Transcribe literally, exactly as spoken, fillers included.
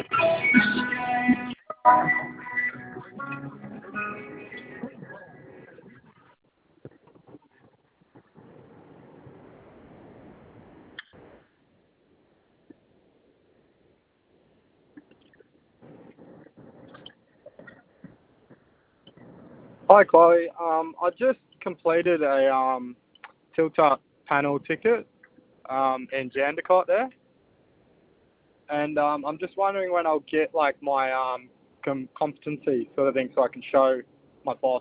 Hi, Chloe. Um, I just completed a um, tilt up panel ticket um, in Jandakot there, and um, I'm just wondering when I'll get like my um, com- competency sort of thing, so I can show my boss